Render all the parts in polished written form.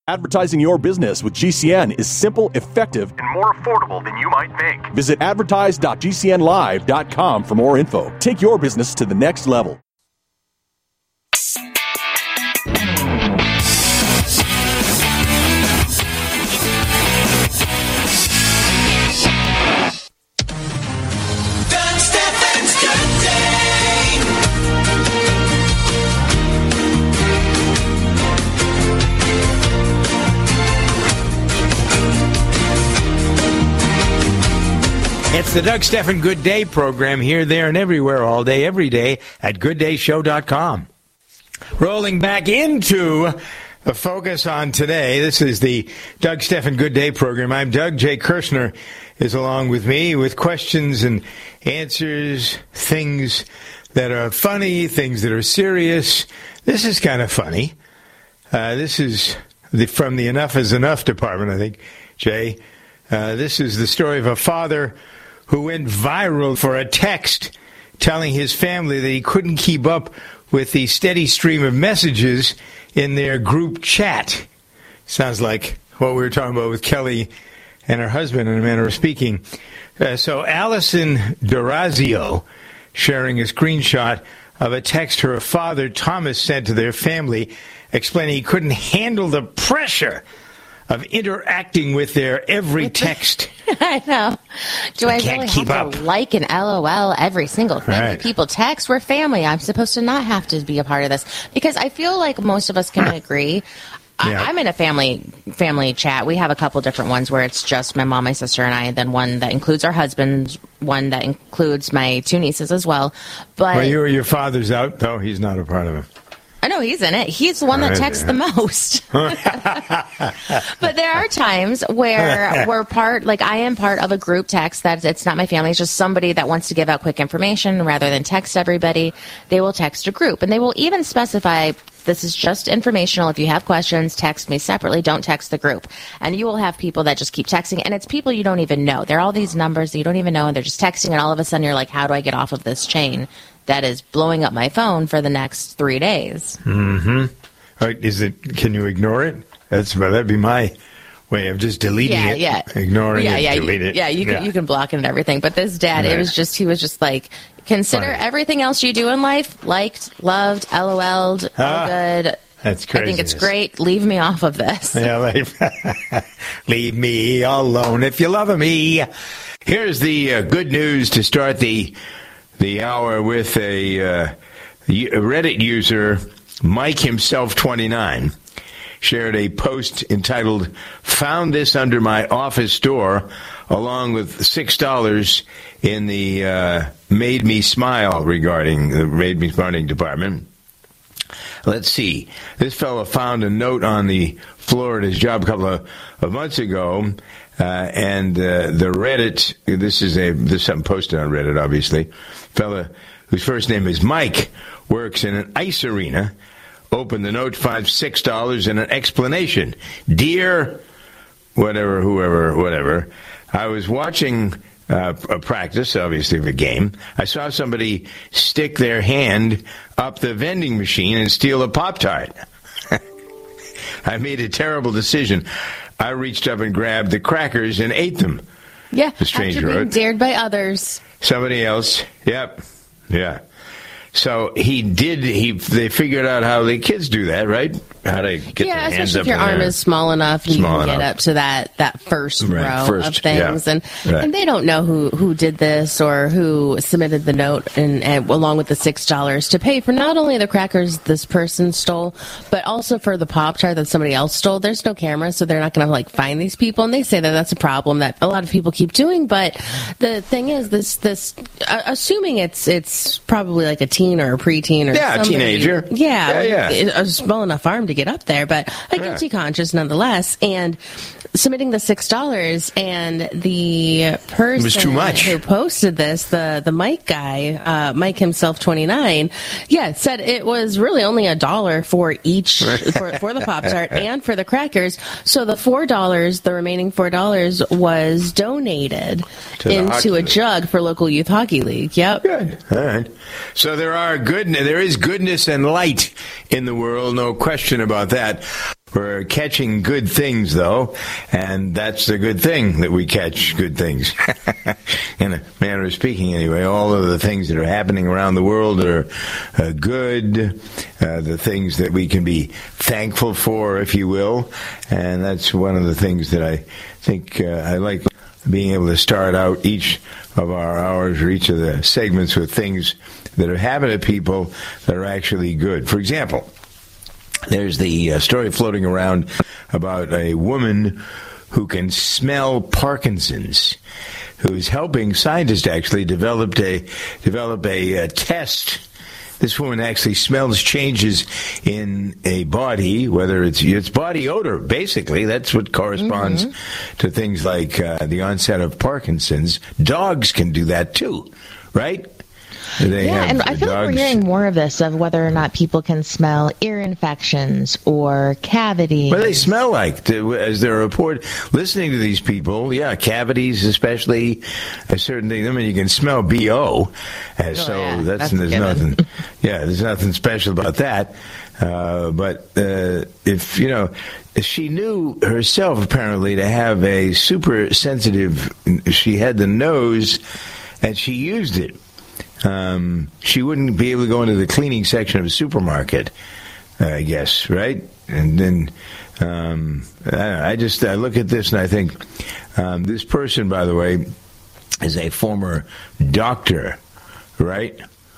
Advertising your business with GCN is simple, effective, and more affordable than you might think. Visit advertise.gcnlive.com for more info. Take your business to the next level. It's the Doug Stephan Good Day program here, there, and everywhere, all day, every day at gooddayshow.com. Rolling back into the focus on today, this is the Doug Stephan Good Day program. I'm Doug. Jay Kirshner is along with me with questions and answers, things that are funny, things that are serious. This is kind of funny. This is from the Enough is Enough department, I think, Jay. This is the story of a father who went viral for a text telling his family that he couldn't keep up with the steady stream of messages in their group chat. Sounds like what we were talking about with Kelly and her husband in a manner of speaking. So Allison D'Orazio sharing a screenshot of a text her father, Thomas, sent to their family, explaining he couldn't handle the pressure of interacting with their every text. I know. Do I really keep have up. to like and LOL every single thing that people text? We're family. I'm supposed to not have to be a part of this. Because I feel like most of us can agree. Yeah. I'm in a family chat. We have a couple different ones where it's just my mom, my sister, and I, and then one that includes our husbands, one that includes my two nieces as well. But Well, your father's out, though. He's not a part of it. I know he's in it. He's the one that texts the most. But there are times where we're I am part of a group text that it's not my family. It's just somebody that wants to give out quick information rather than text everybody. They will text a group, and they will even specify this is just informational. If you have questions, text me separately. Don't text the group. And you will have people that just keep texting, and it's people you don't even know. There are all these numbers that you don't even know, and they're just texting, and all of a sudden you're like, how do I get off of this chain that is blowing up my phone for the next 3 days? Mm-hmm. Can you ignore it? That'd be my way of just deleting it. Ignoring it, delete it. You can block it and everything. But this dad, he was just like, consider everything else you do in life liked, loved, LOL'd, all good. That's crazy. I think it's great. Leave me off of this. Yeah, leave me alone if you love me. Here's the good news to start the hour with a Reddit user, Mike himself 29, shared a post entitled, "Found this under my office door," along with $6 in the Made Me Smile regarding the Made Me Smiling department. Let's see. This fellow found a note on the floor at his job a couple of months ago, and the Reddit, this is something posted on Reddit, obviously. Fella whose first name is Mike works in an ice arena. Opened the note, finds $6 and an explanation. "Dear whatever, whoever, whatever, I was watching a practice, obviously, of a game. I saw somebody stick their hand up the vending machine and steal a Pop-Tart. I made a terrible decision. I reached up and grabbed the crackers and ate them." Yeah, the stranger after being dared by others. Somebody else. Yep. Yeah. So they figured out how the kids do that, right? How to get their hands especially up if your in arm there. is small enough and you can get up to that first row of things. Yeah. And they don't know who did this or who submitted the note and along with the $6 to pay for not only the crackers this person stole, but also for the Pop-Tart that somebody else stole. There's no camera, so they're not going to find these people. And they say that that's a problem that a lot of people keep doing. But the thing is, this assuming it's probably like a teen or a preteen or a teenager. A small enough arm to get up there, but a guilty conscience nonetheless. And submitting the $6, and the person was too much. Who posted this, the Mike guy, Mike himself 29, said it was really only $1 for each for the Pop-Tart and for the crackers. So the $4, the remaining $4 was donated into a jug for local youth hockey league. Yep. Good. All right. So there is goodness and light in the world, no question about that. We're catching good things, though, and that's the good thing, that we catch good things. In a manner of speaking, anyway, all of the things that are happening around the world are good, the things that we can be thankful for, if you will, and that's one of the things that I think I like, being able to start out each of our hours or each of the segments with things that are happening to people that are actually good. For example, there's the story floating around about a woman who can smell Parkinson's, who's helping scientists actually develop a test. This woman actually smells changes in a body, whether it's body odor, basically. That's what corresponds to things like the onset of Parkinson's. Dogs can do that too, right? And I feel like we're hearing more of this, of whether or not people can smell ear infections or cavities. What do they smell like? As they're listening to these people, cavities especially, a certain thing. I mean, you can smell BO, there's nothing. There's nothing special about that. But if she knew herself apparently to have a super sensitive, she had the nose, and she used it. She wouldn't be able to go into the cleaning section of a supermarket, I guess, right? And then I look at this and I think this person, by the way, is a former doctor, right?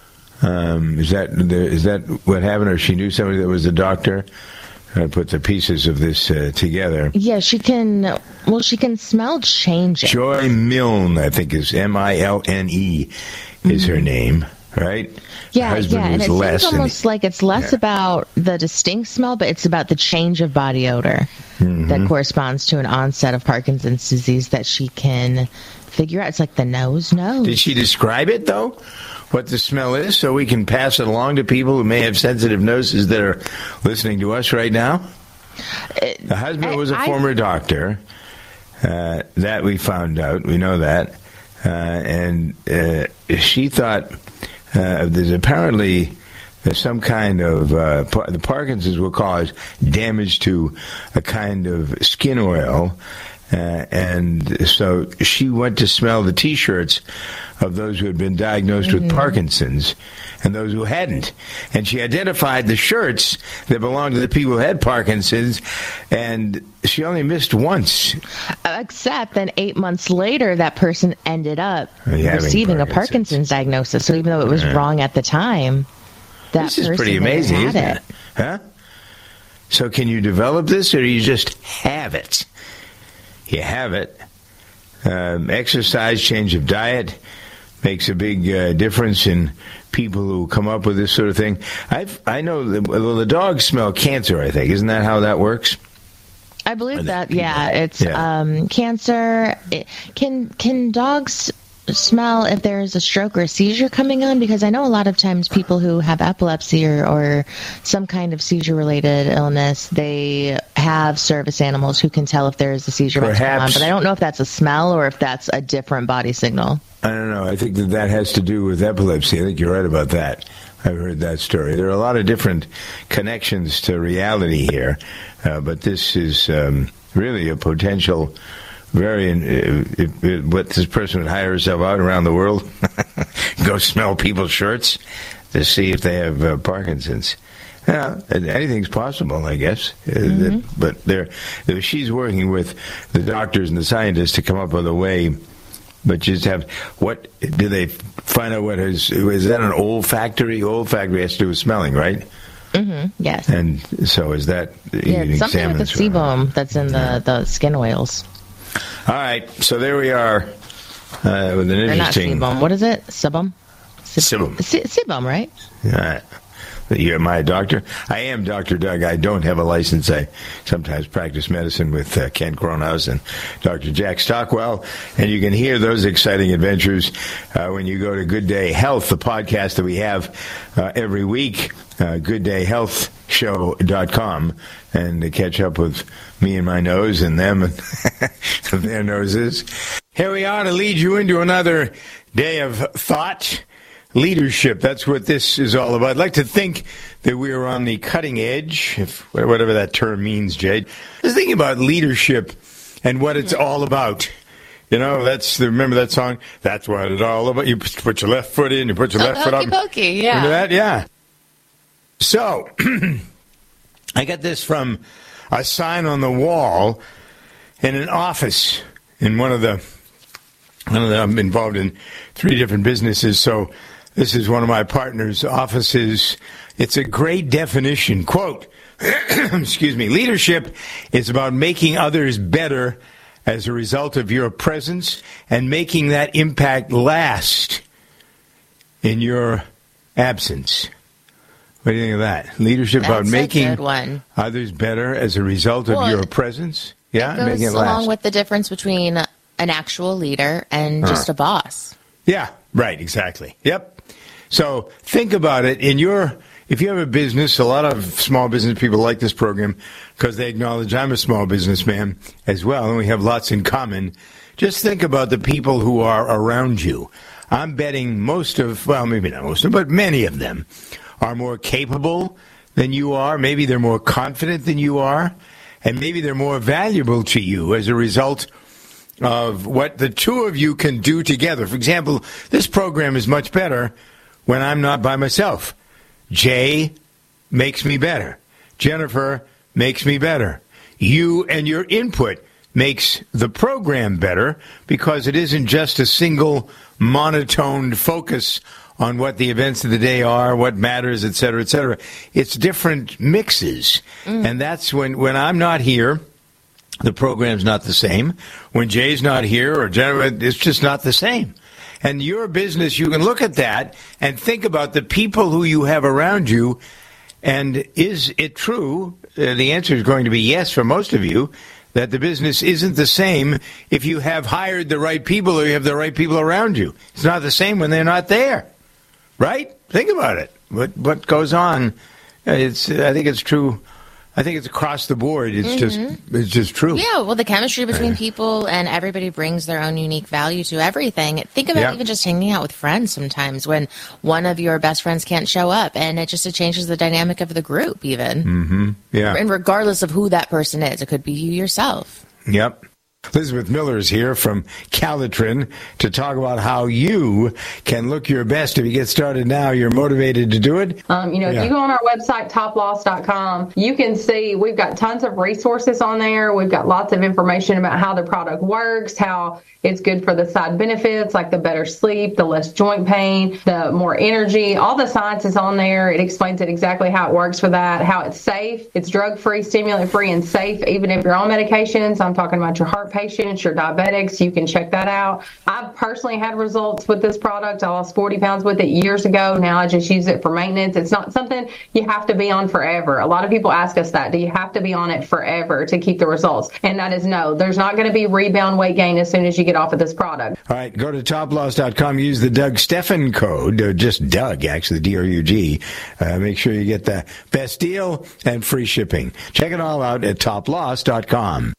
Is that what happened, or she knew somebody that was a doctor? I put the pieces of this together. Yeah, she can smell changes. Joy Milne, I think, is Milne. Is her name, right? Yeah, and it seems almost like it's less about the distinct smell, but it's about the change of body odor that corresponds to an onset of Parkinson's disease that she can figure out. It's like the nose. Did she describe it, though, what the smell is, so we can pass it along to people who may have sensitive noses that are listening to us right now? The husband was a former doctor. That we found out. We know that. And she thought there's some kind of the Parkinson's will cause damage to a kind of skin oil, and so she went to smell the T-shirts of those who had been diagnosed with Parkinson's and those who hadn't, and she identified the shirts that belonged to the people who had Parkinson's, and she only missed once. Except then 8 months later, that person ended up receiving a Parkinson's diagnosis. So even though it was wrong at the time, this is pretty amazing, isn't it? Huh? So can you develop this, or do you just have it? You have it. Exercise, change of diet makes a big difference in people who come up with this sort of thing. I know the dogs smell cancer, I think. Isn't that how that works? I believe that, it's cancer. Can dogs smell if there's a stroke or a seizure coming on? Because I know a lot of times people who have epilepsy or some kind of seizure-related illness, they have service animals who can tell if there is a seizure going on. But I don't know if that's a smell or if that's a different body signal. I don't know. I think that has to do with epilepsy. I think you're right about that. I've heard that story. There are a lot of different connections to reality here, but this is really a potential what this person would hire herself out around the world, go smell people's shirts to see if they have Parkinson's. Yeah, anything's possible, I guess. But she's working with the doctors and the scientists to come up with a way. But just have, what do they find out? Is that an olfactory? Olfactory has to do with smelling, right? Yes. And so is that? Yeah, something with the sebum that's in the skin oils. All right, so there we are with an interesting. Not sebum. What is it? Sebum. Sebum. Sebum, right? Yeah. You're my doctor. I am Dr. Doug. I don't have a license. I sometimes practice medicine with Ken Kronhaus and Dr. Jack Stockwell. And you can hear those exciting adventures when you go to Good Day Health, the podcast that we have every week, gooddayhealthshow.com, and to catch up with me and my nose and them and their noses. Here we are to lead you into another day of thought. leadership. That's what this is all about. I'd like to think that we are on the cutting edge, whatever that term means, Jade. I was thinking about leadership and what it's all about. You know, remember that song? That's what it's all about. You put your left foot in, you put your left foot up. Pokey, yeah. Remember that? Yeah. So, I got this from a sign on the wall in an office in I'm involved in 3 different businesses, so this is one of my partner's offices. It's a great definition. Quote, excuse me, leadership is about making others better as a result of your presence and making that impact last in your absence. What do you think of that? Leadership about making others better as a result of your presence? Yeah, it goes along with the difference between an actual leader and just a boss. Yeah, right, exactly. Yep. So think about it. If you have a business, a lot of small business people like this program because they acknowledge I'm a small businessman as well, and we have lots in common. Just think about the people who are around you. I'm betting maybe not most of them, but many of them are more capable than you are. Maybe they're more confident than you are. And maybe they're more valuable to you as a result of what the two of you can do together. For example, this program is much better when I'm not by myself. Jay makes me better. Jennifer makes me better. You and your input makes the program better because it isn't just a single monotoned focus on what the events of the day are, what matters, et cetera, et cetera. It's different mixes. And that's when I'm not here, the program's not the same. When Jay's not here or Jennifer, it's just not the same. And your business, you can look at that and think about the people who you have around you. And is it true? The answer is going to be yes for most of you, that the business isn't the same if you have hired the right people or you have the right people around you. It's not the same when they're not there. Right? Think about it. What goes on? I think it's true. I think it's across the board. It's just true. Yeah. Well, the chemistry between people and everybody brings their own unique value to everything. Think about even just hanging out with friends sometimes when one of your best friends can't show up, and it changes the dynamic of the group even. Mm-hmm. Yeah. And regardless of who that person is, it could be you yourself. Yep. Elizabeth Miller is here from Calitrin to talk about how you can look your best. If you get started now, you're motivated to do it. If you go on our website, toploss.com, you can see we've got tons of resources on there. We've got lots of information about how the product works, how it's good for the side benefits, like the better sleep, the less joint pain, the more energy. All the science is on there. It explains it exactly how it works for that, how it's safe. It's drug-free, stimulant-free, and safe, even if you're on medications. I'm talking about your heart patients, your diabetics. You can check that out. I've personally had results with this product. I lost 40 pounds with it years ago. Now I just use it for maintenance. It's not something you have to be on forever. A lot of people ask us that. Do you have to be on it forever to keep the results? And that is no. There's not going to be rebound weight gain as soon as you get off of this product. All right, go to toploss.com, use the Doug Steffen code, or just Doug, actually, D-O-U-G. Make sure you get the best deal and free shipping. Check it all out at toploss.com.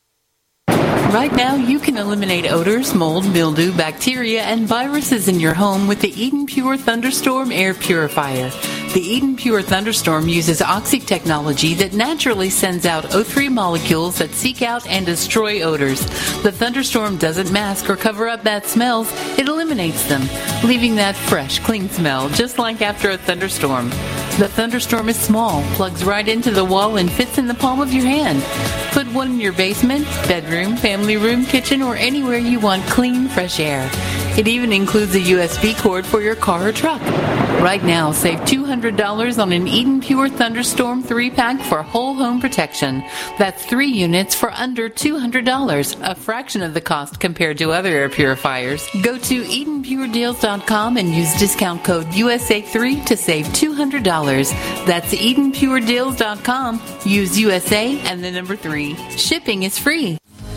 Right now, you can eliminate odors, mold, mildew, bacteria, and viruses in your home with the Eden Pure Thunderstorm Air Purifier. The Eden Pure Thunderstorm uses Oxy technology that naturally sends out O3 molecules that seek out and destroy odors. The Thunderstorm doesn't mask or cover up bad smells. It eliminates them, leaving that fresh, clean smell, just like after a thunderstorm. The Thunderstorm is small, plugs right into the wall, and fits in the palm of your hand. Put one in your basement, bedroom, family room, kitchen, or anywhere you want clean, fresh air. It even includes a USB cord for your car or truck. Right now, save $200 on an Eden Pure Thunderstorm 3-pack for whole home protection. That's 3 units for under $200, a fraction of the cost compared to other air purifiers. Go to EdenPureDeals.com and use discount code USA3 to save $200. That's EdenPureDeals.com. Use USA and the number 3. Shipping is free.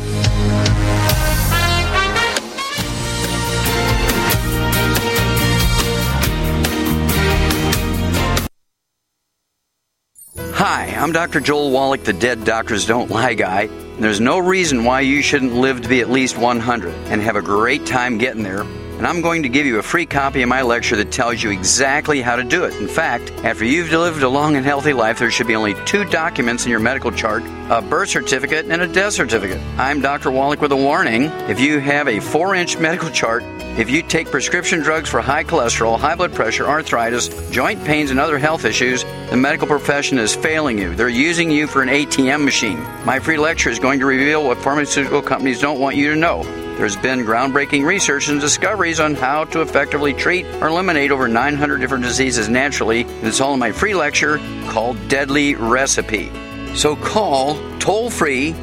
Hi, I'm Dr. Joel Wallach, the Dead Doctors Don't Lie guy. There's no reason why you shouldn't live to be at least 100 and have a great time getting there. And and I'm going to give you a free copy of my lecture that tells you exactly how to do it. In fact, after you've lived a long and healthy life, there should be only 2 documents in your medical chart, a birth certificate and a death certificate. I'm Dr. Wallach with a warning. If you have a 4-inch medical chart, if you take prescription drugs for high cholesterol, high blood pressure, arthritis, joint pains, and other health issues, the medical profession is failing you. They're using you for an ATM machine. My free lecture is going to reveal what pharmaceutical companies don't want you to know. There's been groundbreaking research and discoveries on how to effectively treat or eliminate over 900 different diseases naturally, and it's all in my free lecture called Deadly Recipe. So call toll-free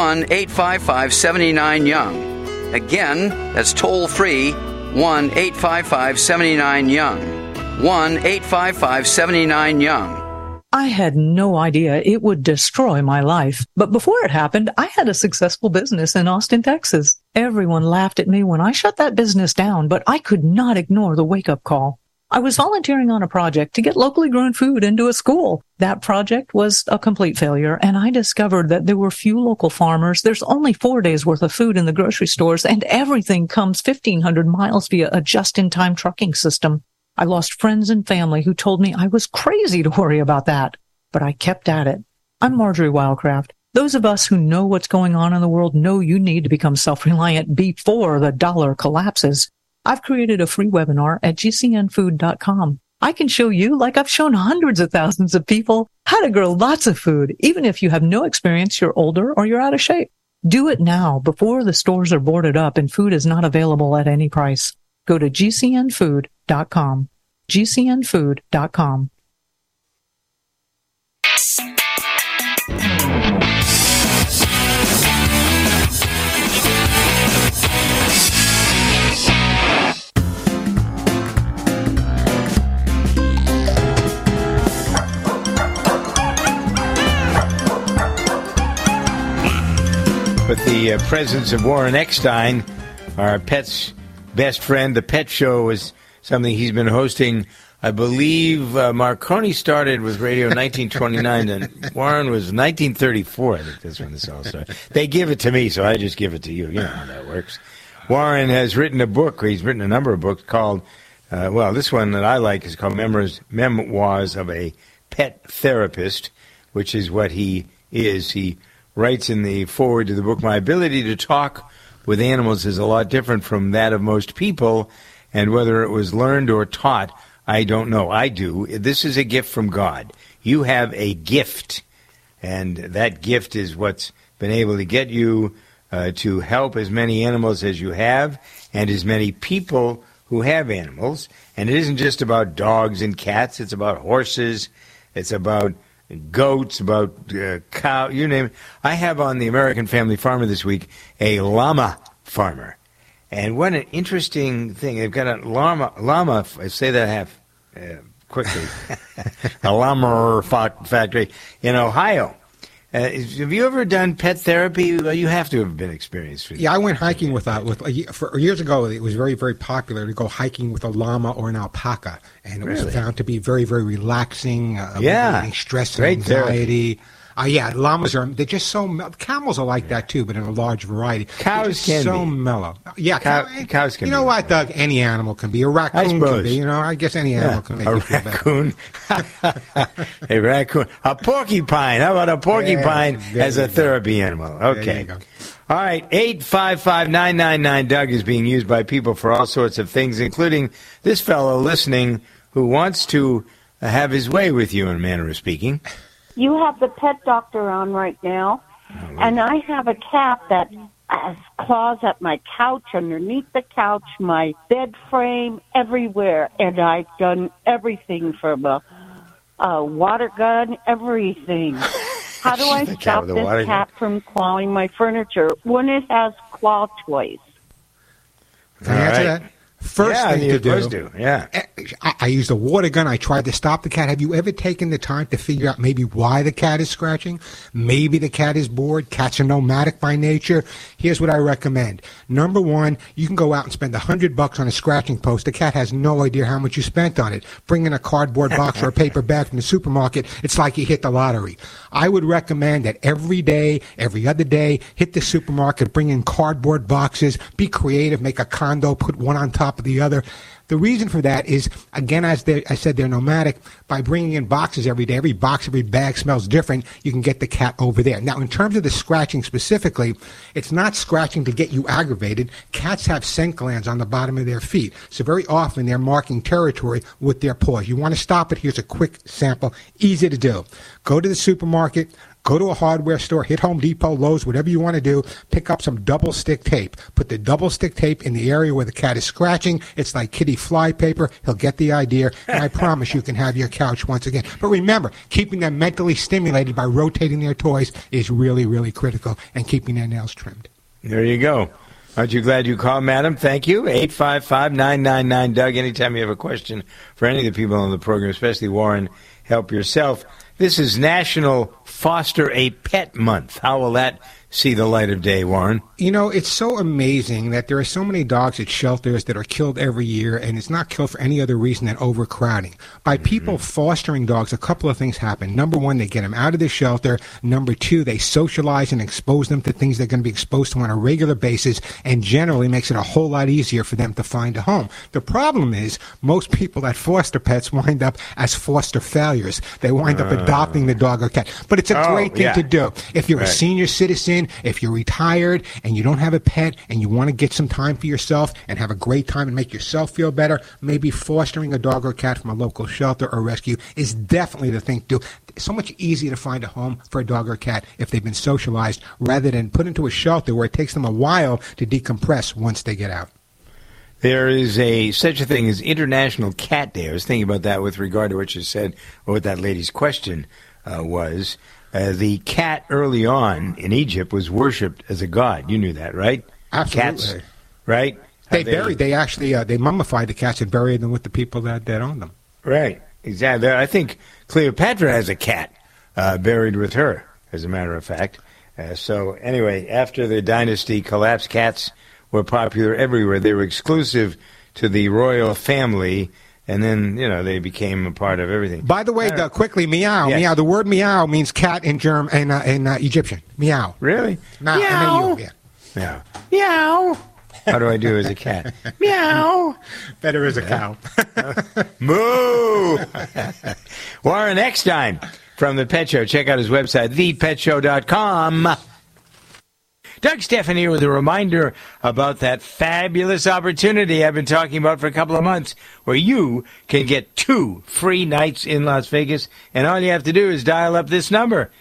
1-855-79-YOUNG. Again, that's toll-free 1-855-79-YOUNG. 1-855-79-YOUNG. I had no idea it would destroy my life. But before it happened, I had a successful business in Austin, Texas. Everyone laughed at me when I shut that business down, but I could not ignore the wake-up call. I was volunteering on a project to get locally grown food into a school. That project was a complete failure, and I discovered that there were few local farmers. There's only 4 days worth of food in the grocery stores, and everything comes 1,500 miles via a just-in-time trucking system. I lost friends and family who told me I was crazy to worry about that, but I kept at it. I'm Marjorie Wildcraft. Those of us who know what's going on in the world know you need to become self-reliant before the dollar collapses. I've created a free webinar at gcnfood.com. I can show you, like I've shown hundreds of thousands of people, how to grow lots of food, even if you have no experience, you're older, or you're out of shape. Do it now before the stores are boarded up and food is not available at any price. Go to gcnfood.com. gcnfood.com. With the presence of Warren Eckstein, our pet's best friend, the Pet Show is something he's been hosting. I believe Marconi started with radio in 1929, and Warren was 1934. I think that's when this all started. They give it to me, so I just give it to you. You know how that works. Warren has written a book. He's written a number of books called, this one that I like is called Memoirs of a Pet Therapist, which is what he is. He writes in the foreword to the book, my ability to talk with animals is a lot different from that of most people, and whether it was learned or taught, I don't know. I do. This is a gift from God. You have a gift, and that gift is what's been able to get you to help as many animals as you have and as many people who have animals. And it isn't just about dogs and cats. It's about horses. It's about goats, about cow, you name it. I have on the American Family Farmer this week a llama farmer. And what an interesting thing. They've got a llama I say that half quickly, a llama factory in Ohio. Have you ever done pet therapy? Well, you have to have been experienced with it. Yeah, I went hiking for years ago. It was very, very popular to go hiking with a llama or an alpaca, and it was found to be very, very relaxing. Stress and anxiety. Llamas they're just so camels are like that too, but in a large variety. Cows can so be mellow. Yeah, cows can. You know what, Doug? Any animal can be. A raccoon can be. I guess any animal can make you feel better. A raccoon, a porcupine. How about a porcupine as a therapy animal? Okay. There you go. All right, 855-999-DOUG is being used by people for all sorts of things, including this fellow listening who wants to have his way with you, in a manner of speaking. You have the pet doctor on right now, and I have a cat that has claws at my couch, underneath the couch, my bed frame, everywhere. And I've done everything from a water gun, everything. How do I stop this cat from clawing my furniture when it has claw toys? Can I answer that? First thing to do, I used a water gun. I tried to stop the cat. Have you ever taken the time to figure out maybe why the cat is scratching? Maybe the cat is bored. Cats are nomadic by nature. Here's what I recommend. Number one, you can go out and spend $100 on a scratching post. The cat has no idea how much you spent on it. Bring in a cardboard box or a paper bag from the supermarket. It's like you hit the lottery. I would recommend that every day, every other day, hit the supermarket, bring in cardboard boxes, be creative, make a condo, put one on top of the other. The reason for that is, again, as I said, they're nomadic. By bringing in boxes every day, every box, every bag smells different, you can get the cat over there. Now, in terms of the scratching specifically, it's not scratching to get you aggravated. Cats have scent glands on the bottom of their feet. So very often they're marking territory with their paws. You want to stop it? Here's a quick sample. Easy to do. Go to the supermarket. Go to a hardware store, hit Home Depot, Lowe's, whatever you want to do. Pick up some double stick tape. Put the double stick tape in the area where the cat is scratching. It's like kitty fly paper. He'll get the idea, and I promise you can have your couch once again. But remember, keeping them mentally stimulated by rotating their toys is really, really critical, and keeping their nails trimmed. There you go. Aren't you glad you called, madam? Thank you. 855-999-DOUG. Anytime you have a question for any of the people on the program, especially Warren, help yourself. This is National Foster a Pet Month. How will that see the light of day, Warren? You know, it's so amazing that there are so many dogs at shelters that are killed every year, and it's not killed for any other reason than overcrowding. By people fostering dogs, a couple of things happen. Number one, they get them out of the shelter. Number two, they socialize and expose them to things they're going to be exposed to on a regular basis, and generally makes it a whole lot easier for them to find a home. The problem is most people that foster pets wind up as foster failures. They wind up adopting the dog or cat. But it's a great thing to do. If you're a senior citizen, if you're retired and you don't have a pet and you want to get some time for yourself and have a great time and make yourself feel better, maybe fostering a dog or cat from a local shelter or rescue is definitely the thing to do. It's so much easier to find a home for a dog or cat if they've been socialized rather than put into a shelter where it takes them a while to decompress once they get out. There is such a thing as International Cat Day. I was thinking about that with regard to what you said, or what that lady's question was. The cat early on in Egypt was worshipped as a god. You knew that, right? Absolutely. Cats, right? They mummified the cats and buried them with the people that owned them. Right, exactly. I think Cleopatra has a cat buried with her, as a matter of fact. So anyway, after the dynasty collapsed, cats were popular everywhere. They were exclusive to the royal family. And then, they became a part of everything. By the way, quickly, meow, meow. The word meow means cat in German and Egyptian. Meow. Really? Meow. Meow. Meow. Meow. How do I do as a cat? Meow. Better as a cow. Moo. Warren Eckstein from The Pet Show. Check out his website, thepetshow.com. Doug Stephan here with a reminder about that fabulous opportunity I've been talking about for a couple of months where you can get 2 free nights in Las Vegas, and all you have to do is dial up this number,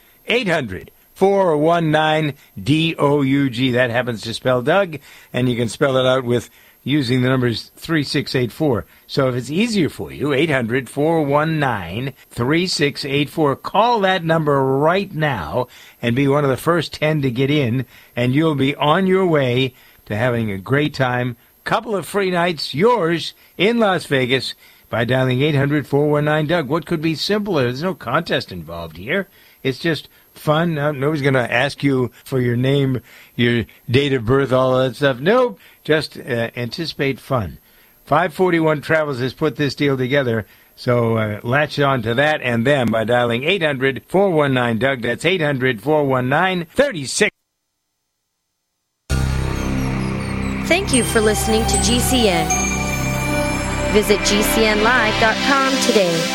800-419-DOUG. That happens to spell Doug, and you can spell it out with using the numbers 3684. So if it's easier for you, 800-419-3684. Call that number right now and be one of the first 10 to get in, and you'll be on your way to having a great time. Couple of free nights, yours, in Las Vegas by dialing 800-419-DOUG. What could be simpler? There's no contest involved here. It's just fun. Nobody's going to ask you for your name, your date of birth, all that stuff. Nope. Just anticipate fun. 541 Travels has put this deal together, so latch on to that and them by dialing 800-419-DOUG. That's 800-419-36. Thank you for listening to GCN. Visit GCNlive.com today.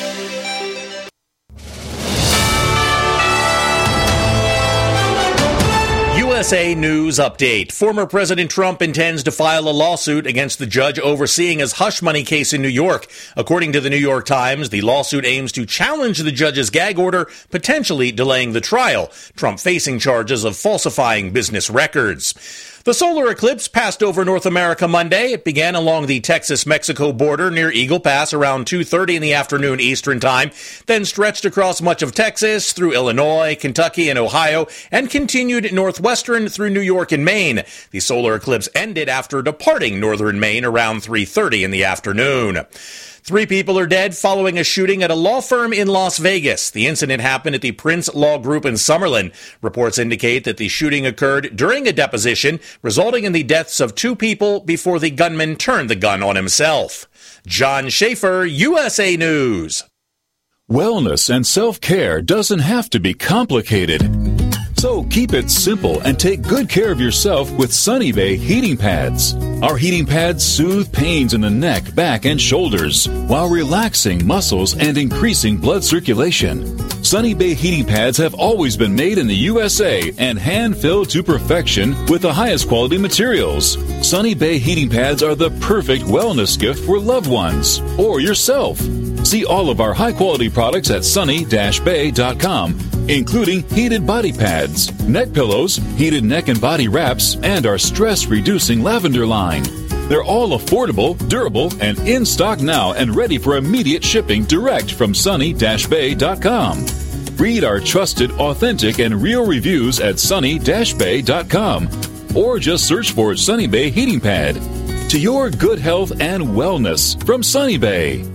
USA News Update. Former President Trump intends to file a lawsuit against the judge overseeing his hush money case in New York. According to the New York Times, the lawsuit aims to challenge the judge's gag order, potentially delaying the trial. Trump facing charges of falsifying business records. The solar eclipse passed over North America Monday. It began along the Texas-Mexico border near Eagle Pass around 2:30 in the afternoon Eastern Time, then stretched across much of Texas, through Illinois, Kentucky, and Ohio, and continued northwestern through New York and Maine. The solar eclipse ended after departing northern Maine around 3:30 in the afternoon. 3 people are dead following a shooting at a law firm in Las Vegas. The incident happened at the Prince Law Group in Summerlin. Reports indicate that the shooting occurred during a deposition, resulting in the deaths of 2 people before the gunman turned the gun on himself. John Schaefer, USA News. Wellness and self-care doesn't have to be complicated. So keep it simple and take good care of yourself with Sunny Bay heating pads. Our heating pads soothe pains in the neck, back, and shoulders while relaxing muscles and increasing blood circulation. Sunny Bay heating pads have always been made in the USA and hand-filled to perfection with the highest quality materials. Sunny Bay heating pads are the perfect wellness gift for loved ones or yourself. See all of our high-quality products at sunny-bay.com, including heated body pads, neck pillows, heated neck and body wraps, and our stress-reducing lavender line. They're all affordable, durable, and in stock now and ready for immediate shipping direct from sunny-bay.com. Read our trusted, authentic, and real reviews at sunny-bay.com or just search for Sunny Bay Heating Pad. To your good health and wellness from Sunny Bay.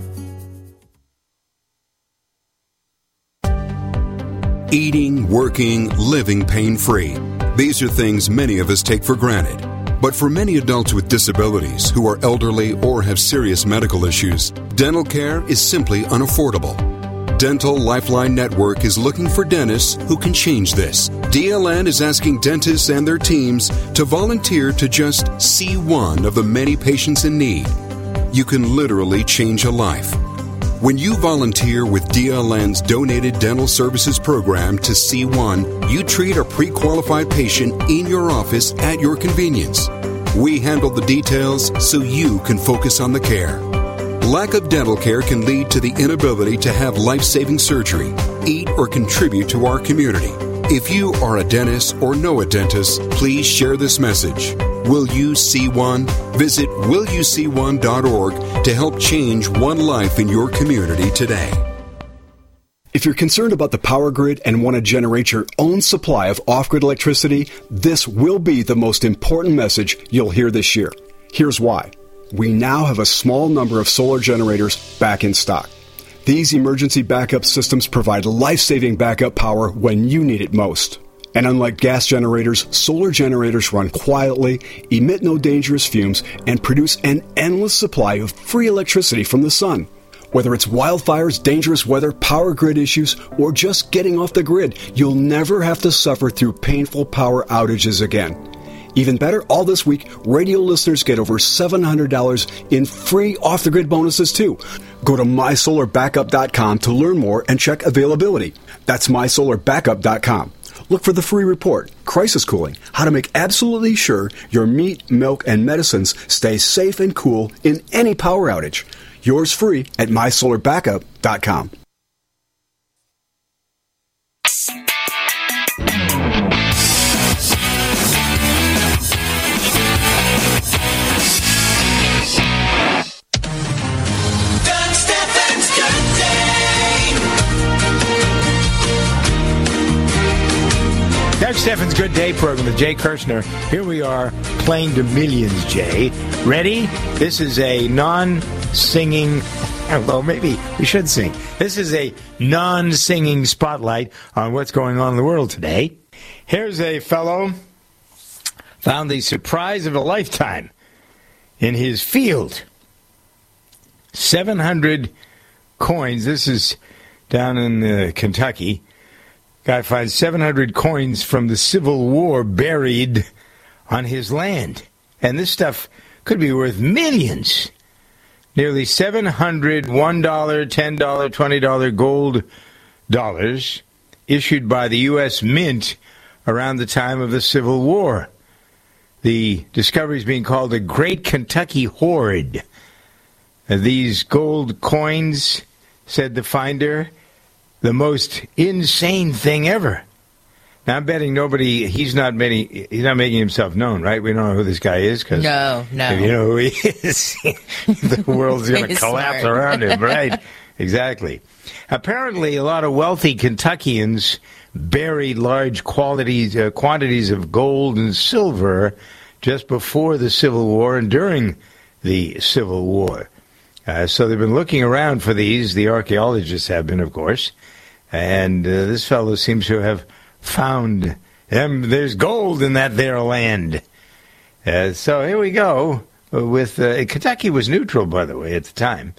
Eating, working, living pain-free. These are things many of us take for granted. But for many adults with disabilities who are elderly or have serious medical issues, dental care is simply unaffordable. Dental Lifeline Network is looking for dentists who can change this. DLN is asking dentists and their teams to volunteer to just see one of the many patients in need. You can literally change a life. When you volunteer with DLN's Donated Dental Services Program to C1, you treat a pre-qualified patient in your office at your convenience. We handle the details so you can focus on the care. Lack of dental care can lead to the inability to have life-saving surgery, eat, or contribute to our community. If you are a dentist or know a dentist, please share this message. Will You See One? Visit willyouseeone.org to help change one life in your community today. If you're concerned about the power grid and want to generate your own supply of off-grid electricity, this will be the most important message you'll hear this year. Here's why. We now have a small number of solar generators back in stock. These emergency backup systems provide life-saving backup power when you need it most. And unlike gas generators, solar generators run quietly, emit no dangerous fumes, and produce an endless supply of free electricity from the sun. Whether it's wildfires, dangerous weather, power grid issues, or just getting off the grid, you'll never have to suffer through painful power outages again. Even better, all this week, radio listeners get over $700 in free off-the-grid bonuses, too. Go to mysolarbackup.com to learn more and check availability. That's mysolarbackup.com. Look for the free report, Crisis Cooling, how to make absolutely sure your meat, milk, and medicines stay safe and cool in any power outage. Yours free at mysolarbackup.com. Doug Steffens' Good Day program with Jay Kirshner. Here we are playing to millions, Jay. Ready? This is a non-singing, well, maybe we should sing. This is a non-singing spotlight on what's going on in the world today. Here's a fellow found the surprise of a lifetime in his field. 700 coins. This is down in Kentucky. Guy finds 700 coins from the Civil War buried on his land. And this stuff could be worth millions. Nearly 700 $1, $10, $20 gold dollars issued by the U.S. Mint around the time of the Civil War. The discovery is being called the Great Kentucky Hoard. These gold coins, said the finder, the most insane thing ever. Now, I'm betting he's not making himself known, right? We don't know who this guy is. Cause no. If you know who he is, the world's going to collapse around him, right? Exactly. Apparently, a lot of wealthy Kentuckians buried large quantities of gold and silver just before the Civil War and during the Civil War. So they've been looking around for these. The archaeologists have been, of course. And this fellow seems to have found them. There's gold in that there land. So here we go. With Kentucky was neutral, by the way, at the time.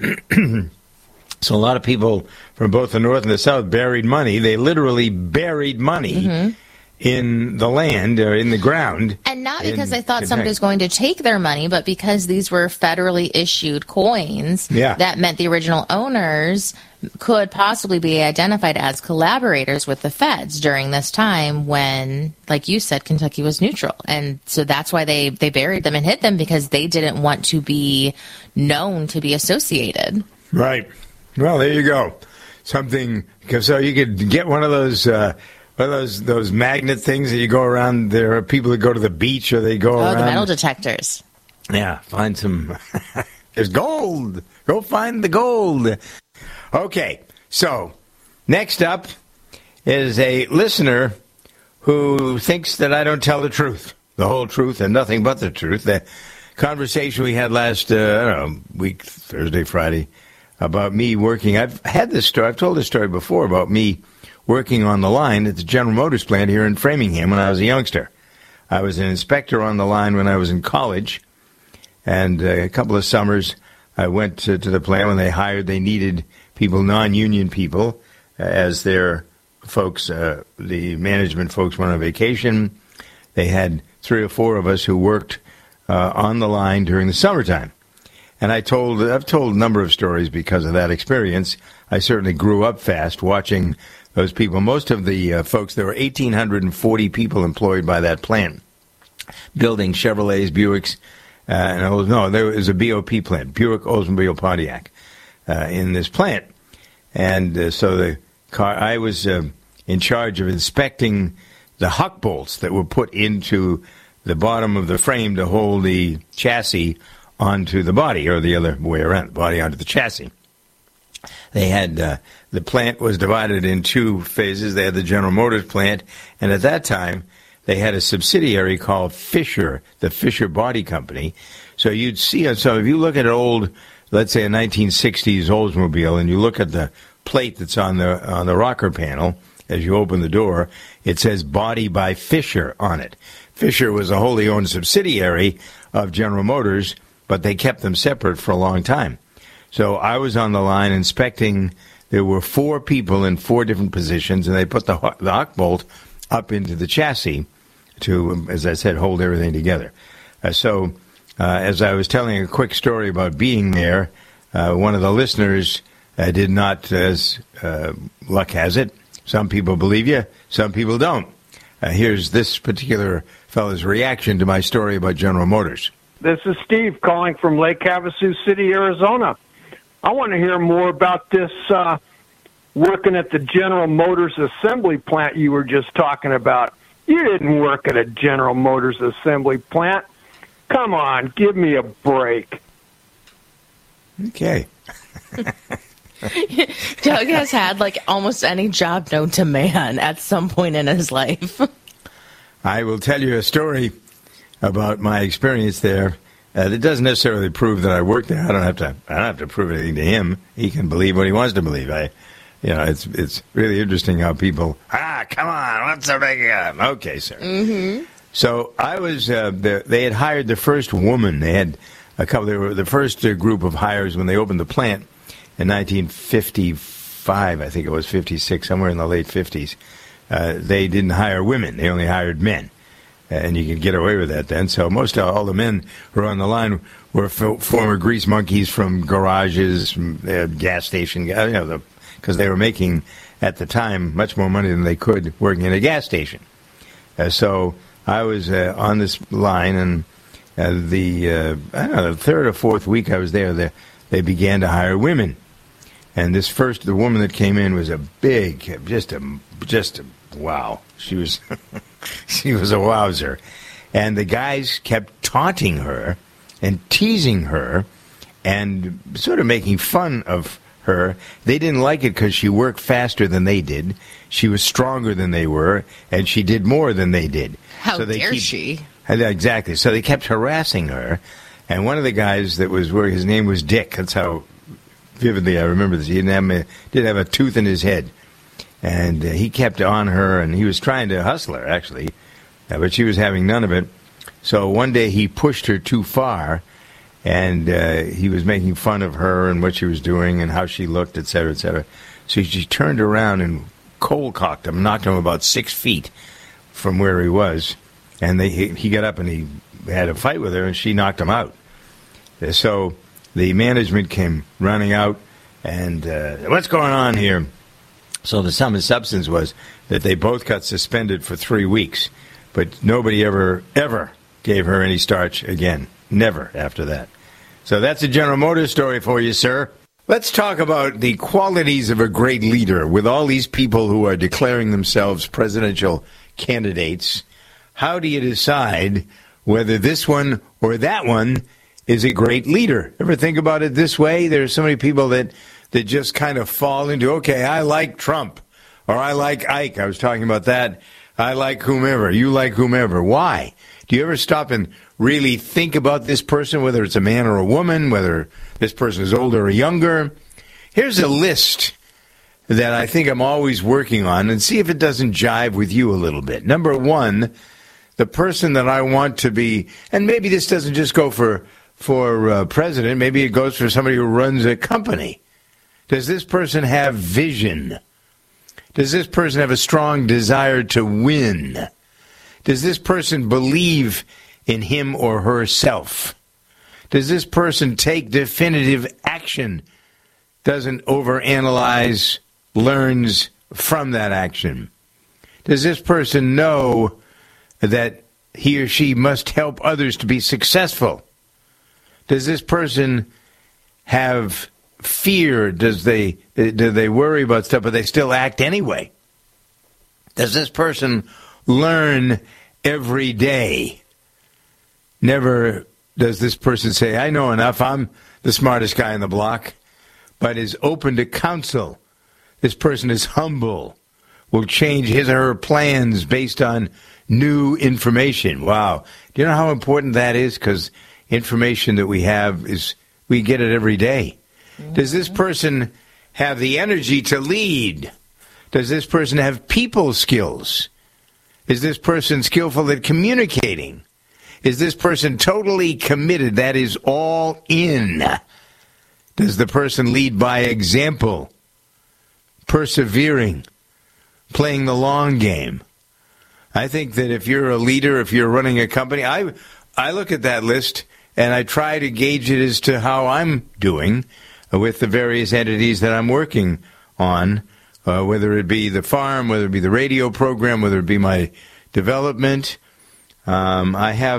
So a lot of people from both the North and the South buried money. They literally buried money in the land or in the ground. And not because they thought somebody was going to take their money, but because these were federally issued coins. Yeah. That meant the original owners could possibly be identified as collaborators with the feds during this time when, like you said, Kentucky was neutral. And so that's why they buried them and hid them, because they didn't want to be known to be associated. Right. Well, there you go. Something, so you could get one of those magnet things that you go around. There are people that go to the beach or they go around. Oh, the metal detectors. Yeah, find some. There's gold. Go find the gold. Okay, so next up is a listener who thinks that I don't tell the truth, the whole truth, and nothing but the truth. The conversation we had last week, Thursday, Friday, about me working. I've told this story before about me working on the line at the General Motors plant here in Framingham when I was a youngster. I was an inspector on the line when I was in college, and a couple of summers I went to the plant when they needed people, non-union people, as their folks, the management folks went on vacation. They had 3 or 4 of us who worked on the line during the summertime. And I've told a number of stories because of that experience. I certainly grew up fast watching those people. Most of the folks, there were 1,840 people employed by that plant, building Chevrolets, Buicks, there was a BOP plant, Buick, Oldsmobile, Pontiac, in this plant. And so I was in charge of inspecting the huck bolts that were put into the bottom of the frame to hold the chassis onto the body, or the other way around, the body onto the chassis. They had, the plant was divided in 2 phases. They had the General Motors plant, and at that time, they had a subsidiary called Fisher, the Fisher Body Company. So you'd see, so if you look at an old, let's say a 1960s Oldsmobile, and you look at the plate that's on the rocker panel, as you open the door, it says Body by Fisher on it. Fisher was a wholly owned subsidiary of General Motors, but they kept them separate for a long time. So I was on the line inspecting. There were 4 people in 4 different positions, and they put the huck bolt up into the chassis to, as I said, hold everything together. As I was telling a quick story about being there, one of the listeners did not, as luck has it. Some people believe you, some people don't. Here's this particular fellow's reaction to my story about General Motors. This is Steve calling from Lake Havasu City, Arizona. I want to hear more about this working at the General Motors assembly plant you were just talking about. You didn't work at a General Motors assembly plant. Come on, give me a break. Okay. Doug has had almost any job known to man at some point in his life. I will tell you a story about my experience there. It doesn't necessarily prove that I worked there. I don't have to prove anything to him. He can believe what he wants to believe. It's really interesting how people. Come on, what's the big okay, sir. Mm-hmm. So I was. They had hired the first woman. They had a couple. They were the first group of hires when they opened the plant in 1955. I think it was 56, somewhere in the late 50s. They didn't hire women. They only hired men. And you could get away with that then. So all the men who were on the line were former grease monkeys from garages, from gas station, because they were making, at the time, much more money than they could working in a gas station. So I was on this line, and the 3rd or 4th week I was there, they began to hire women. And the woman that came in was a big, just a wow. She was she was a wowzer. And the guys kept taunting her and teasing her and sort of making fun of her. They didn't like it because she worked faster than they did. She was stronger than they were, and she did more than they did. How dare she? Exactly. So they kept harassing her. And one of the guys that was working, his name was Dick. That's how vividly I remember this. He didn't have a tooth in his head. And he kept on her, and he was trying to hustle her, actually. But she was having none of it. So one day he pushed her too far, and he was making fun of her and what she was doing and how she looked, et cetera, et cetera. So she turned around and cold-cocked him, knocked him about 6 feet from where he was. And he got up and he had a fight with her, and she knocked him out. So the management came running out, and what's going on here? So the sum and substance was that they both got suspended for 3 weeks, but nobody ever gave her any starch again. Never after that. So that's a General Motors story for you, sir. Let's talk about the qualities of a great leader. With all these people who are declaring themselves presidential candidates, how do you decide whether this one or that one is a great leader? Ever think about it this way? There's so many people that just kind of fall into, okay, I like Trump, or I like Ike. I was talking about that. I like whomever. You like whomever. Why? Do you ever stop and really think about this person, whether it's a man or a woman, whether this person is older or younger? Here's a list that I think I'm always working on, and see if it doesn't jive with you a little bit. Number one, the person that I want to be, and maybe this doesn't just go for president, maybe it goes for somebody who runs a company. Does this person have vision? Does this person have a strong desire to win? Does this person believe in him or herself? Does this person take definitive action? Doesn't overanalyze, learns from that action? Does this person know that he or she must help others to be successful? Does this person have fear? Do they worry about stuff, but they still act anyway? Does this person learn every day? Never does this person say, I know enough, I'm the smartest guy on the block, but is open to counsel. This person is humble, will change his or her plans based on new information. Wow. Do you know how important that is? Because information that we have we get it every day. Mm-hmm. Does this person have the energy to lead? Does this person have people skills? Is this person skillful at communicating? Is this person totally committed? That is all in. Does the person lead by example? Persevering? Playing the long game? I think that if you're a leader, if you're running a company, I look at that list and I try to gauge it as to how I'm doing with the various entities that I'm working on, whether it be the farm, whether it be the radio program, whether it be my development. I'm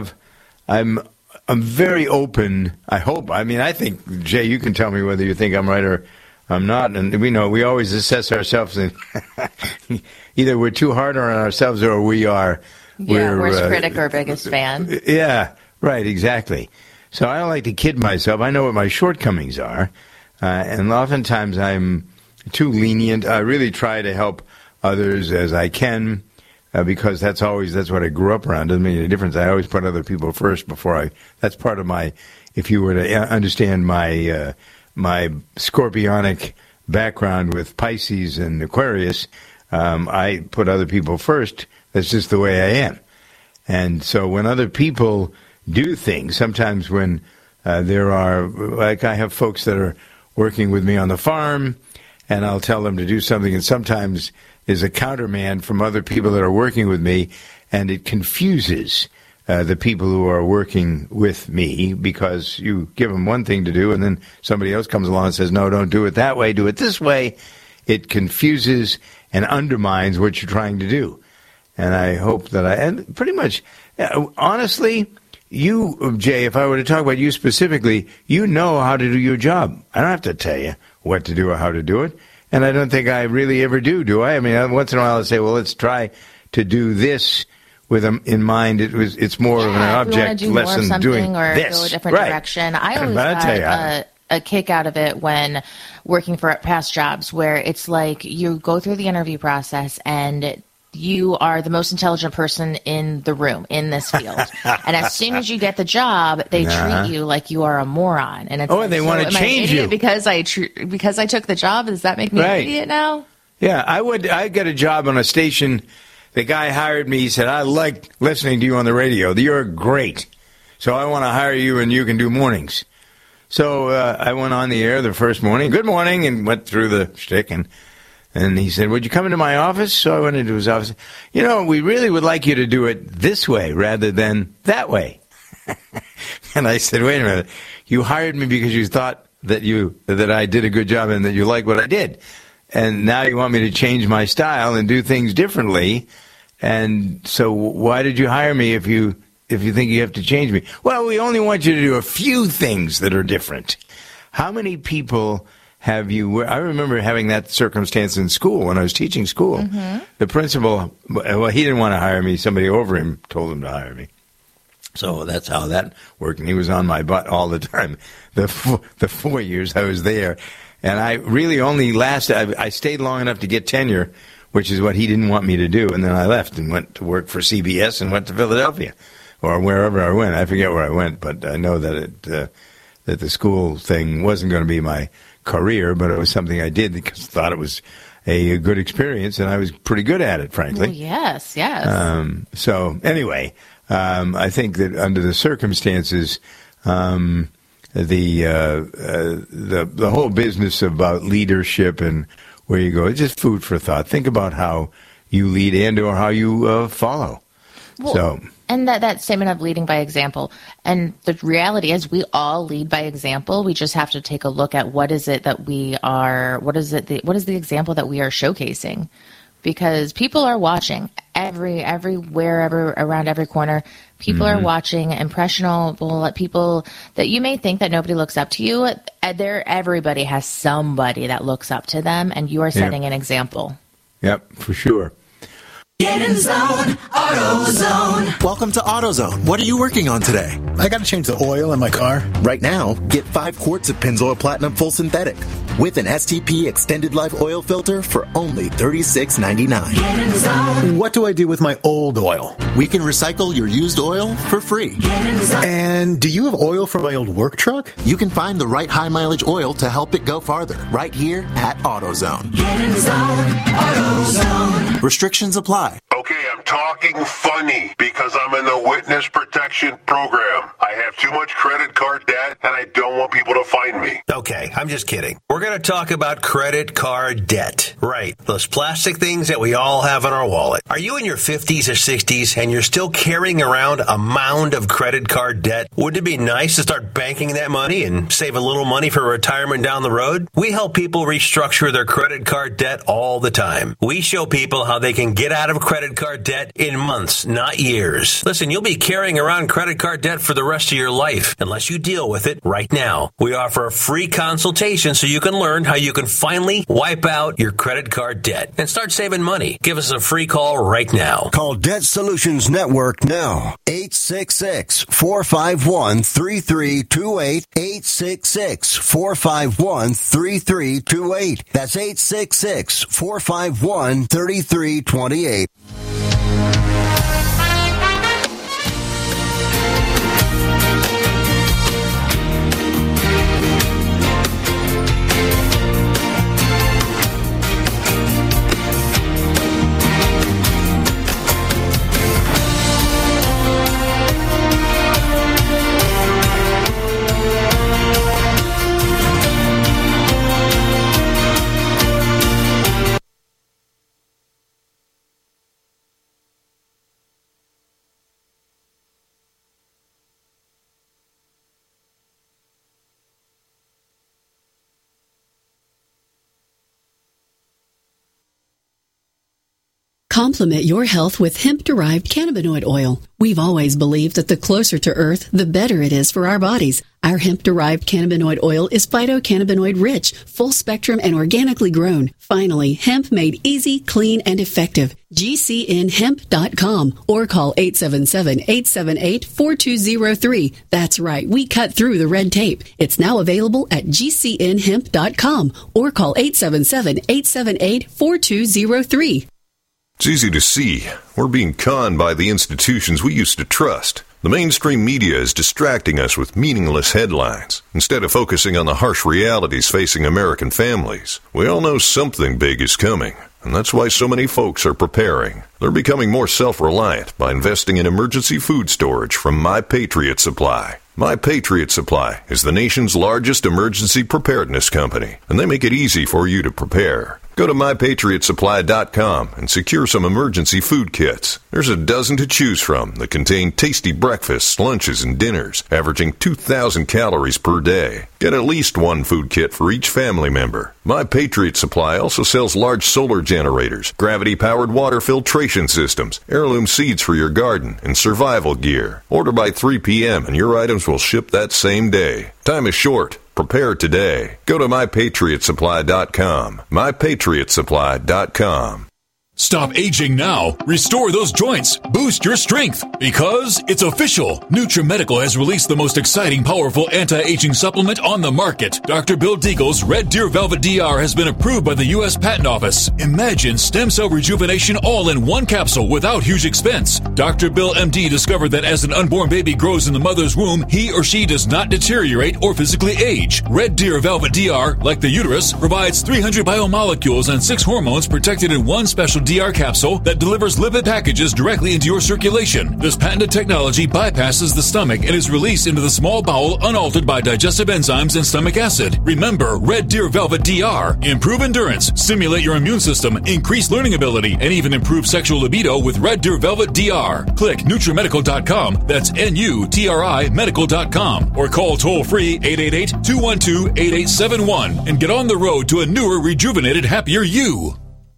very open. I think, Jay, you can tell me whether you think I'm right or I'm not. And we always assess ourselves, and either we're too hard on ourselves or we are. Yeah, worst critic or biggest fan. Yeah, right, exactly. So I don't like to kid myself. I know what my shortcomings are, and oftentimes I'm too lenient. I really try to help others as I can, because that's what I grew up around. Doesn't make any difference. I always put other people first that's part of my, if you were to understand my my scorpionic background with Pisces and Aquarius, I put other people first. That's just the way I am. And so when other people do things, sometimes when there are, like I have folks that are working with me on the farm, and I'll tell them to do something, and sometimes there's a counterman from other people that are working with me, and it confuses the people who are working with me, because you give them one thing to do, and then somebody else comes along and says, no, don't do it that way, do it this way. It confuses and undermines what you're trying to do. And I hope that and pretty much, honestly, you, Jay, if I were to talk about you specifically, you know how to do your job. I don't have to tell you what to do or how to do it. And I don't think I really ever do I? I mean, once in a while I say, well, let's try to do this with them in mind. It's more of an object lesson doing or this. Go a different direction. I always got a kick out of it when working for past jobs, where it's like you go through the interview process and you are the most intelligent person in the room in this field, and as soon as you get the job, they treat you like you are a moron. And it's they want to change you because I took the job. Does that make me an idiot now? Yeah, I got a job on a station. The guy hired me. He said, I like listening to you on the radio. You're great. So I want to hire you, and you can do mornings. So I went on the air the first morning. Good morning, and went through the shtick. And he said, would you come into my office? So I went into his office. We really would like you to do it this way rather than that way. And I said, wait a minute. You hired me because you thought that I did a good job and that you like what I did. And now you want me to change my style and do things differently. And so why did you hire me if you think you have to change me? Well, we only want you to do a few things that are different. How many people have you... I remember having that circumstance in school when I was teaching school. Mm-hmm. The principal, well, he didn't want to hire me. Somebody over him told him to hire me. So that's how that worked. And he was on my butt all the time. The 4 years I was there. And I really only I stayed long enough to get tenure, which is what he didn't want me to do. And then I left and went to work for CBS and went to Philadelphia or wherever I went. I forget where I went, but I know that that the school thing wasn't going to be my career, but it was something I did because I thought it was a good experience, and I was pretty good at it, frankly. Well, yes. So anyway, I think that under the circumstances, the whole business about leadership and where you go, it's just food for thought. Think about how you lead and or how you follow. Well, and that statement of leading by example, and the reality is we all lead by example. We just have to take a look at what is the example that we are showcasing, because people are watching everywhere, around every corner. People are watching, impressionable people that you may think that nobody looks up to you. Everybody has somebody that looks up to them, and you are setting an example. Yep, for sure. Get in zone, AutoZone. Welcome to AutoZone. What are you working on today? I got to change the oil in my car. Right now, get 5 quarts of Pennzoil Platinum Full Synthetic with an STP Extended Life Oil Filter for only $36.99. Get in zone. What do I do with my old oil? We can recycle your used oil for free. Get in zone. And do you have oil for my old work truck? You can find the right high mileage oil to help it go farther right here at AutoZone. Get in zone, AutoZone. Restrictions apply. Okay, I'm talking funny because I'm in the witness protection program. I have too much credit card debt and I don't want people to find me. Okay, I'm just kidding. We're going to talk about credit card debt. Right, those plastic things that we all have in our wallet. Are you in your 50s or 60s and you're still carrying around a mound of credit card debt? Wouldn't it be nice to start banking that money and save a little money for retirement down the road? We help people restructure their credit card debt all the time. We show people how they can get out of credit card debt in months, not years. Listen, you'll be carrying around credit card debt for the rest of your life unless you deal with it right now. We offer a free consultation so you can learn how you can finally wipe out your credit card debt and start saving money. Give us a free call right now. Call Debt Solutions Network now. 866-451-3328. 866-451-3328. That's 866-451-3328. Complement your health with hemp-derived cannabinoid oil. We've always believed that the closer to Earth, the better it is for our bodies. Our hemp-derived cannabinoid oil is phytocannabinoid rich, full spectrum, and organically grown. Finally, hemp made easy, clean, and effective. GCNhemp.com or call 877-878-4203. That's right, we cut through the red tape. It's now available at GCNhemp.com or call 877-878-4203. It's easy to see. We're being conned by the institutions we used to trust. The mainstream media is distracting us with meaningless headlines instead of focusing on the harsh realities facing American families. We all know something big is coming, and that's why so many folks are preparing. They're becoming more self-reliant by investing in emergency food storage from My Patriot Supply. My Patriot Supply is the nation's largest emergency preparedness company, and they make it easy for you to prepare. Go to MyPatriotSupply.com and secure some emergency food kits. There's a dozen to choose from that contain tasty breakfasts, lunches, and dinners, averaging 2,000 calories per day. Get at least one food kit for each family member. My Patriot Supply also sells large solar generators, gravity-powered water filtration systems, heirloom seeds for your garden, and survival gear. Order by 3 p.m. and your items will ship that same day. Time is short. Prepare today. Go to MyPatriotSupply.com. MyPatriotSupply.com. Stop aging now. Restore those joints. Boost your strength. Because it's official. NutriMedical has released the most exciting, powerful anti-aging supplement on the market. Dr. Bill Deagle's Red Deer Velvet DR has been approved by the U.S. Patent Office. Imagine stem cell rejuvenation all in one capsule without huge expense. Dr. Bill MD discovered that as an unborn baby grows in the mother's womb, he or she does not deteriorate or physically age. Red Deer Velvet DR, like the uterus, provides 300 biomolecules and 6 hormones protected in one special DR capsule that delivers lipid packages directly into your circulation. This patented technology bypasses the stomach and is released into the small bowel unaltered by digestive enzymes and stomach acid. Remember, Red Deer Velvet DR. Improve endurance, stimulate your immune system, increase learning ability, and even improve sexual libido with Red Deer Velvet DR. Click NutriMedical.com, that's NUTRI medical.com, or call toll-free 888-212-8871 and get on the road to a newer, rejuvenated, happier you.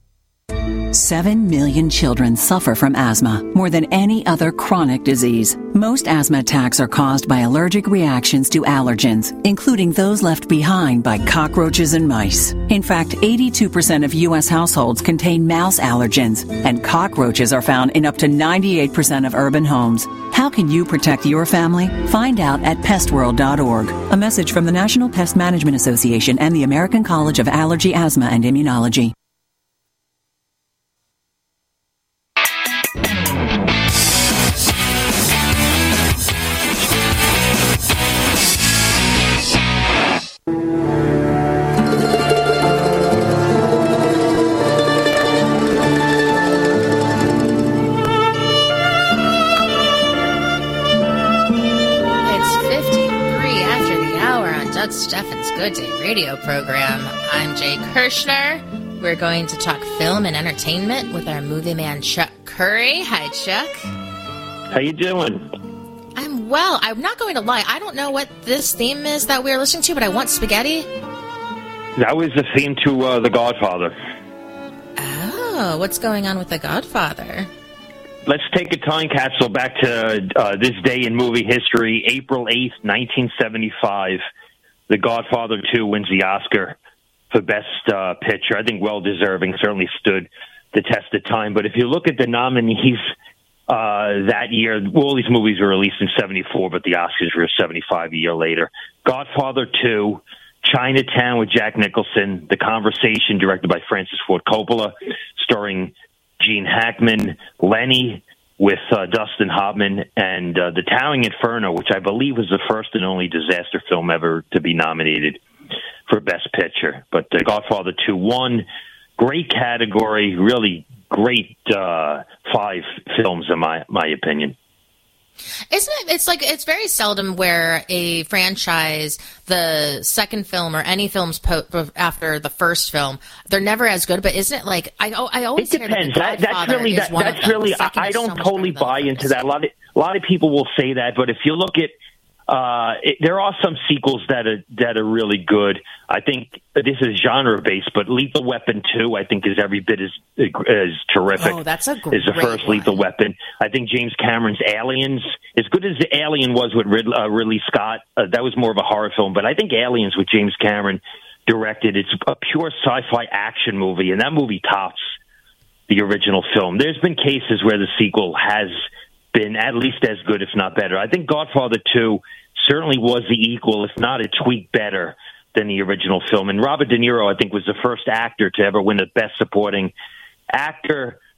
7 million children suffer from asthma, more than any other chronic disease. Most asthma attacks are caused by allergic reactions to allergens, including those left behind by cockroaches and mice. In fact, 82% of U.S. households contain mouse allergens, and cockroaches are found in up to 98% of urban homes. How can you protect your family? Find out at pestworld.org. A message from the National Pest Management Association and the American College of Allergy, Asthma, and Immunology. Steffen's Good Day radio program. I'm Jay Kirshner. We're going to talk film and entertainment with our movie man Chuck Curry. Hi, Chuck. How you doing? I'm well. I'm not going to lie. I don't know what this theme is that we're listening to, but I want spaghetti. That was the theme to The Godfather. Oh, what's going on with The Godfather? Let's take a time capsule back to this day in movie history, April 8th, 1975. The Godfather 2 wins the Oscar for Best Picture. I think well-deserving, certainly stood the test of time. But if you look at the nominees that year, all these movies were released in 74, but the Oscars were 75 a year later. Godfather 2, Chinatown with Jack Nicholson, The Conversation, directed by Francis Ford Coppola, starring Gene Hackman, Lenny, with Dustin Hoffman, and The Towering Inferno, which I believe was the first and only disaster film ever to be nominated for Best Picture. But Godfather 2 won. Great category, really great 5 films in my opinion. Isn't it? It's very seldom where a franchise, the second film or any films after the first film, they're never as good. But isn't it like I always it depends. That's really I don't totally buy into that. A lot of people will say that, but if you look at there are some sequels that are really good. I think this is genre based, but Lethal Weapon 2 I think is every bit as terrific. Oh, that's a great is the first one. Lethal Weapon. I think James Cameron's Aliens, as good as the Alien was with Ridley Scott, that was more of a horror film. But I think Aliens with James Cameron directed, it's a pure sci-fi action movie, and that movie tops the original film. There's been cases where the sequel has been at least as good, if not better. I think Godfather 2 certainly was the equal, if not a tweak better than the original film. And Robert De Niro, I think, was the first actor to ever win the Best Supporting Actor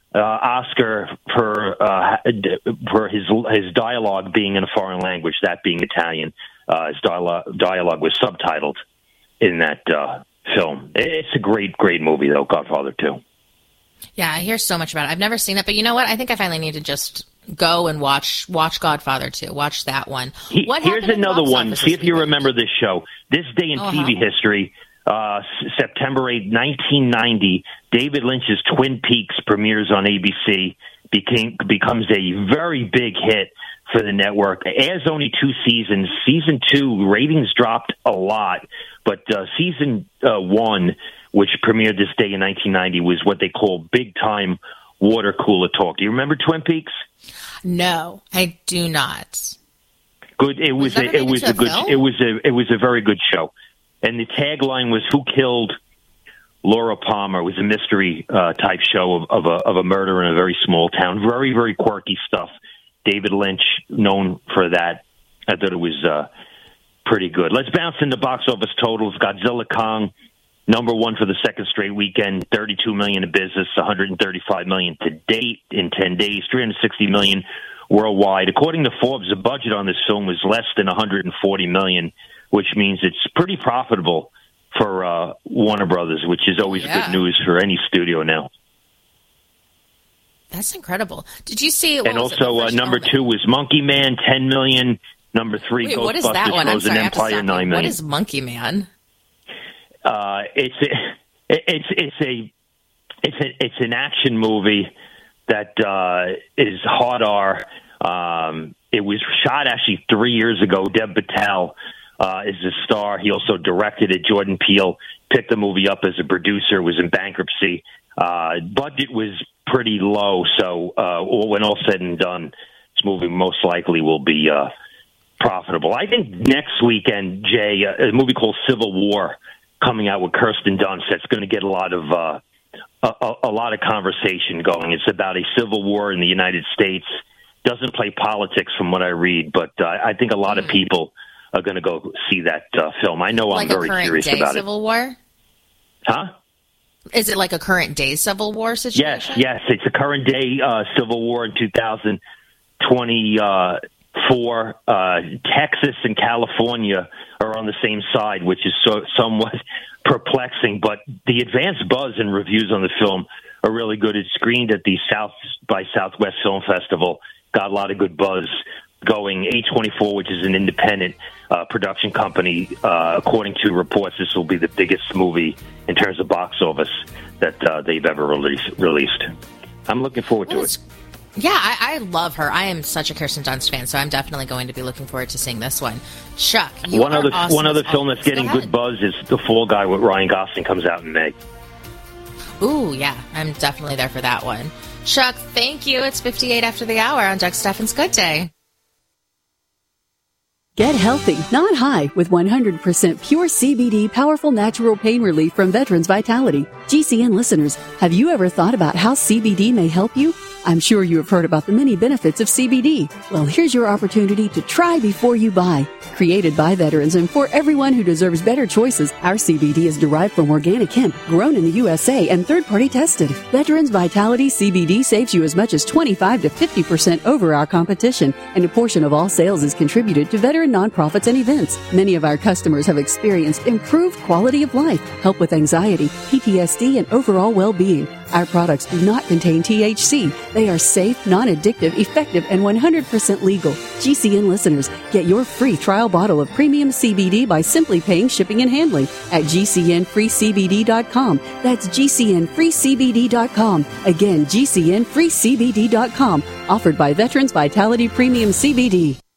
Oscar for his dialogue being in a foreign language, that being Italian. His dialogue was subtitled in that film. It's a great movie, though, Godfather 2. Yeah, I hear so much about it. I've never seen it, but you know what? I think I finally need to just go and watch Godfather 2. Watch that one. Here's another one. See if you remember this show. This Day in TV History, September 8, 1990, David Lynch's Twin Peaks premieres on ABC, becomes a very big hit for the network. It airs only 2 seasons. Season 2 ratings dropped a lot, but season 1, which premiered this day in 1990, was what they call big time water cooler talk. Do you remember Twin Peaks? No, I do not. Good. It was a very good show, and the tagline was "Who killed Laura Palmer?" It was a mystery type show of a murder in a very small town. Very, very quirky stuff. David Lynch, known for that. I thought it was pretty good. Let's bounce into box office totals. Godzilla Kong, number 1 for the second straight weekend, $32 million in business, $135 million to date in 10 days, $360 million worldwide. According to Forbes, the budget on this film was less than $140 million, which means it's pretty profitable for Warner Brothers, which is always good news for any studio now. That's incredible. Did you see? And also, number 2 was Monkey Man, $10 million. Number 3, what is that one? Frozen Empire, $9 million. What is Monkey Man? It's an action movie that is hard R. It was shot actually 3 years ago. Dev Patel is the star. He also directed it. Jordan Peele picked the movie up as a producer. Was in bankruptcy. Budget was pretty low, so when all said and done, this movie most likely will be profitable. I think next weekend, Jay, a movie called Civil War coming out with Kirsten Dunst, that's going to get a lot of conversation going. It's about a civil war in the United States. Doesn't play politics from what I read, but I think a lot of people are going to go see that film. I know I'm very curious about it. Civil War? Huh? Is it like a current day Civil War situation? Yes. It's a current day Civil War in 2024. Texas and California are on the same side, which is somewhat perplexing. But the advanced buzz and reviews on the film are really good. It's screened at the South by Southwest Film Festival. Got a lot of good buzz going. A24, which is an independent production company, according to reports, this will be the biggest movie in terms of box office that they've ever released. I'm looking forward to it. Yeah, I love her. I am such a Kirsten Dunst fan, so I'm definitely going to be looking forward to seeing this one. Chuck, one other film that's getting good buzz is The Fall Guy with Ryan Gosling, comes out in May. Ooh, yeah, I'm definitely there for that one. Chuck, thank you. It's 58 after the hour on Doug Steffens' Good Day. Get healthy, not high, with 100% pure CBD powerful natural pain relief from Veterans Vitality. GCN listeners, have you ever thought about how CBD may help you? I'm sure you have heard about the many benefits of CBD. Well, here's your opportunity to try before you buy. Created by veterans and for everyone who deserves better choices, our CBD is derived from organic hemp, grown in the USA and third-party tested. Veterans Vitality CBD saves you as much as 25 to 50% over our competition, and a portion of all sales is contributed to veteran nonprofits and events. Many of our customers have experienced improved quality of life, help with anxiety, PTSD, and overall well-being. Our products do not contain THC. They are safe, non-addictive, effective, and 100% legal. GCN listeners, get your free trial bottle of premium CBD by simply paying shipping and handling at GCNFreeCBD.com. That's GCNFreeCBD.com. Again, GCNFreeCBD.com. Offered by Veterans Vitality Premium CBD.